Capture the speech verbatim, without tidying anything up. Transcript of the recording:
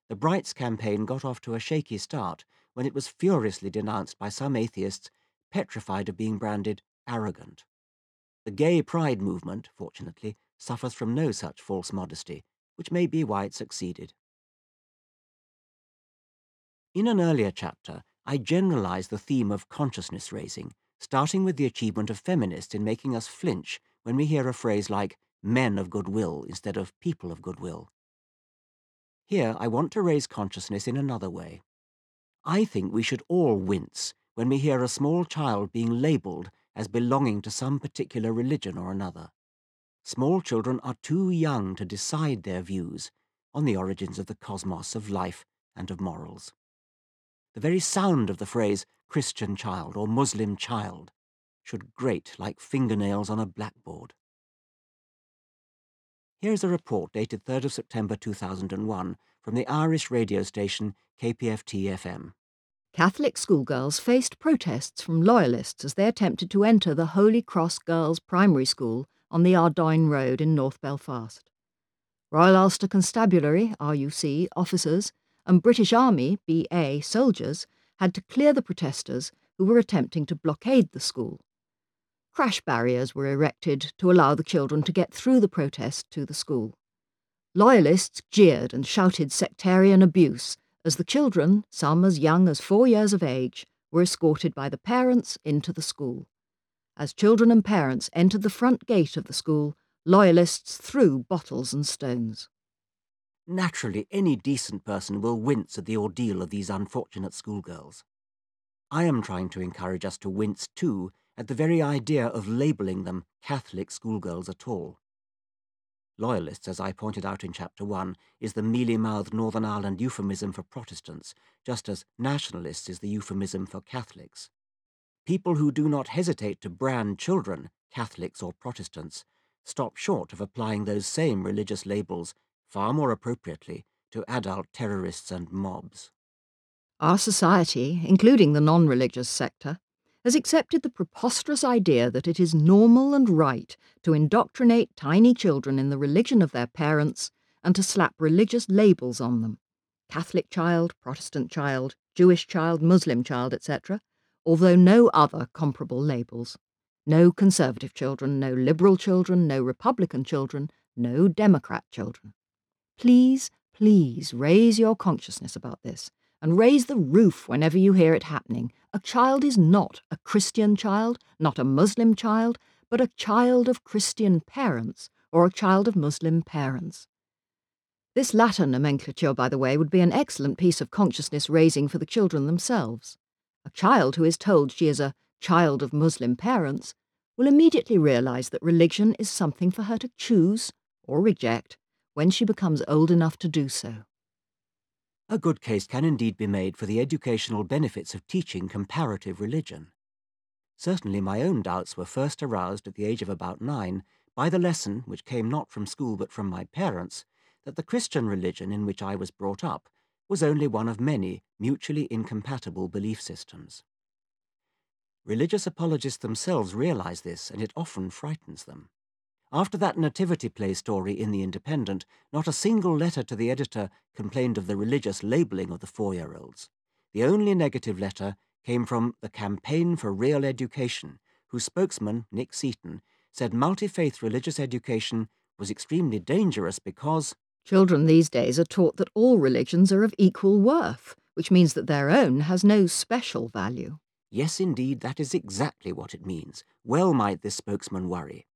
The Brights campaign got off to a shaky start when it was furiously denounced by some atheists petrified of being branded arrogant. The gay pride movement, fortunately, suffers from no such false modesty, which may be why it succeeded. In an earlier chapter, I generalized the theme of consciousness raising, starting with the achievement of feminists in making us flinch when we hear a phrase like men of goodwill instead of people of goodwill. Here, I want to raise consciousness in another way. I think we should all wince when we hear a small child being labelled as belonging to some particular religion or another. Small children are too young to decide their views on the origins of the cosmos, of life, and of morals. The very sound of the phrase Christian child or Muslim child should grate like fingernails on a blackboard. Here is a report dated third of September two thousand one from the Irish radio station K P F T F M. Catholic schoolgirls faced protests from loyalists as they attempted to enter the Holy Cross Girls' Primary School on the Ardoyne Road in North Belfast. Royal Ulster Constabulary, R U C, officers and British Army, B A, soldiers had to clear the protesters who were attempting to blockade the school. Crash barriers were erected to allow the children to get through the protest to the school. Loyalists jeered and shouted sectarian abuse as the children, some as young as four years of age, were escorted by the parents into the school. As children and parents entered the front gate of the school, Loyalists threw bottles and stones. Naturally, any decent person will wince at the ordeal of these unfortunate schoolgirls. I am trying to encourage us to wince, too, at the very idea of labelling them Catholic schoolgirls at all. Loyalists, as I pointed out in Chapter one, is the mealy-mouthed Northern Ireland euphemism for Protestants, just as nationalists is the euphemism for Catholics. People who do not hesitate to brand children Catholics or Protestants stop short of applying those same religious labels far more appropriately to adult terrorists and mobs. Our society, including the non-religious sector, has accepted the preposterous idea that it is normal and right to indoctrinate tiny children in the religion of their parents and to slap religious labels on them. Catholic child, Protestant child, Jewish child, Muslim child, et cetera, although no other comparable labels. No Conservative children, no Liberal children, no Republican children, no Democrat children. Please, please raise your consciousness about this and raise the roof whenever you hear it happening. A child is not a Christian child, not a Muslim child, but a child of Christian parents or a child of Muslim parents. This latter nomenclature, by the way, would be an excellent piece of consciousness raising for the children themselves. A child who is told she is a child of Muslim parents will immediately realise that religion is something for her to choose or reject when she becomes old enough to do so. A good case can indeed be made for the educational benefits of teaching comparative religion. Certainly my own doubts were first aroused at the age of about nine by the lesson, which came not from school but from my parents, that the Christian religion in which I was brought up was only one of many mutually incompatible belief systems. Religious apologists themselves realize this, and it often frightens them. After that nativity play story in The Independent, not a single letter to the editor complained of the religious labelling of the four-year-olds. The only negative letter came from the Campaign for Real Education, whose spokesman, Nick Seaton, said multi-faith religious education was extremely dangerous because children these days are taught that all religions are of equal worth, which means that their own has no special value. Yes, indeed, that is exactly what it means. Well might this spokesman worry.